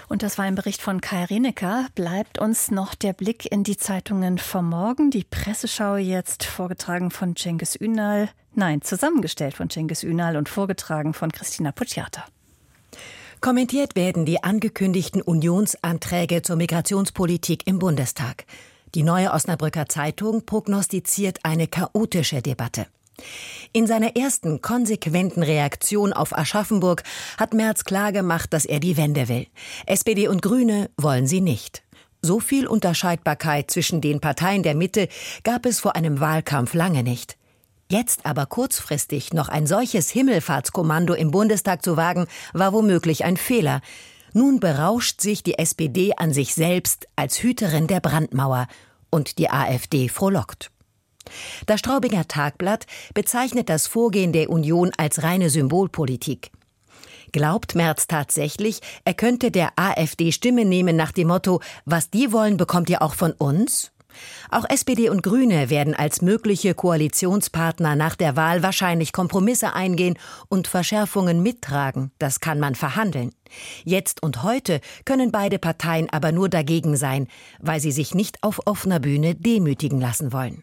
Und das war ein Bericht von Kai Rinecker. Bleibt uns noch der Blick in die Zeitungen vom Morgen. Die Presseschau jetzt vorgetragen von Cengiz Ünal. Nein, zusammengestellt von Cengiz Ünal und vorgetragen von Christina Pucciata. Kommentiert werden die angekündigten Unionsanträge zur Migrationspolitik im Bundestag. Die Neue Osnabrücker Zeitung prognostiziert eine chaotische Debatte. In seiner ersten konsequenten Reaktion auf Aschaffenburg hat Merz klargemacht, dass er die Wende will. SPD und Grüne wollen sie nicht. So viel Unterscheidbarkeit zwischen den Parteien der Mitte gab es vor einem Wahlkampf lange nicht. Jetzt aber kurzfristig noch ein solches Himmelfahrtskommando im Bundestag zu wagen, war womöglich ein Fehler. Nun berauscht sich die SPD an sich selbst als Hüterin der Brandmauer und die AfD frohlockt. Das Straubinger Tagblatt bezeichnet das Vorgehen der Union als reine Symbolpolitik. Glaubt Merz tatsächlich, er könnte der AfD Stimme nehmen nach dem Motto, was die wollen, bekommt ihr auch von uns? Auch SPD und Grüne werden als mögliche Koalitionspartner nach der Wahl wahrscheinlich Kompromisse eingehen und Verschärfungen mittragen. Das kann man verhandeln. Jetzt und heute können beide Parteien aber nur dagegen sein, weil sie sich nicht auf offener Bühne demütigen lassen wollen.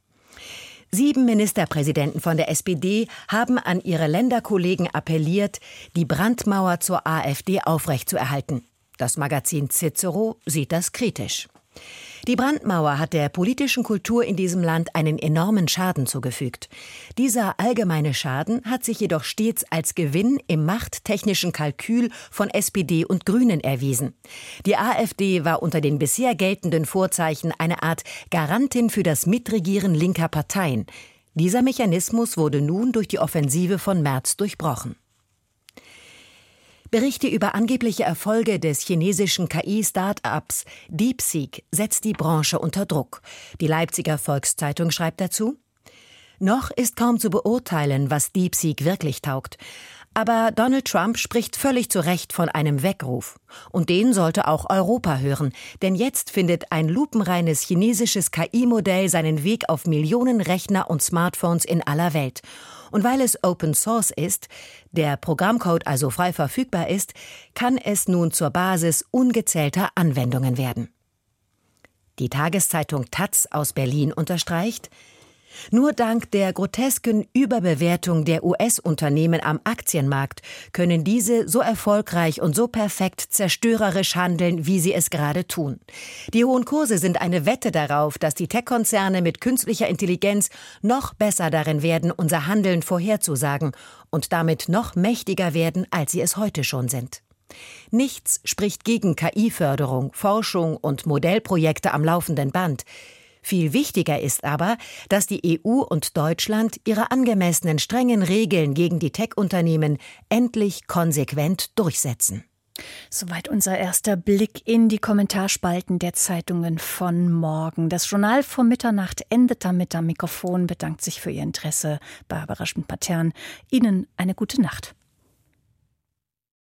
7 Ministerpräsidenten von der SPD haben an ihre Länderkollegen appelliert, die Brandmauer zur AfD aufrechtzuerhalten. Das Magazin Cicero sieht das kritisch. Die Brandmauer hat der politischen Kultur in diesem Land einen enormen Schaden zugefügt. Dieser allgemeine Schaden hat sich jedoch stets als Gewinn im machttechnischen Kalkül von SPD und Grünen erwiesen. Die AfD war unter den bisher geltenden Vorzeichen eine Art Garantin für das Mitregieren linker Parteien. Dieser Mechanismus wurde nun durch die Offensive von Merz durchbrochen. Berichte über angebliche Erfolge des chinesischen KI-Start-ups DeepSeek setzt die Branche unter Druck. Die Leipziger Volkszeitung schreibt dazu: Noch ist kaum zu beurteilen, was DeepSeek wirklich taugt. Aber Donald Trump spricht völlig zu Recht von einem Weckruf. Und den sollte auch Europa hören. Denn jetzt findet ein lupenreines chinesisches KI-Modell seinen Weg auf Millionen Rechner und Smartphones in aller Welt. Und weil es Open Source ist, der Programmcode also frei verfügbar ist, kann es nun zur Basis ungezählter Anwendungen werden. Die Tageszeitung taz aus Berlin unterstreicht: Nur dank der grotesken Überbewertung der US-Unternehmen am Aktienmarkt können diese so erfolgreich und so perfekt zerstörerisch handeln, wie sie es gerade tun. Die hohen Kurse sind eine Wette darauf, dass die Tech-Konzerne mit künstlicher Intelligenz noch besser darin werden, unser Handeln vorherzusagen und damit noch mächtiger werden, als sie es heute schon sind. Nichts spricht gegen KI-Förderung, Forschung und Modellprojekte am laufenden Band. Viel wichtiger ist aber, dass die EU und Deutschland ihre angemessenen strengen Regeln gegen die Tech-Unternehmen endlich konsequent durchsetzen. Soweit unser erster Blick in die Kommentarspalten der Zeitungen von morgen. Das Journal vor Mitternacht endet damit am Mikrofon, bedankt sich für Ihr Interesse. Barbara Schmidt-Patern, Ihnen eine gute Nacht.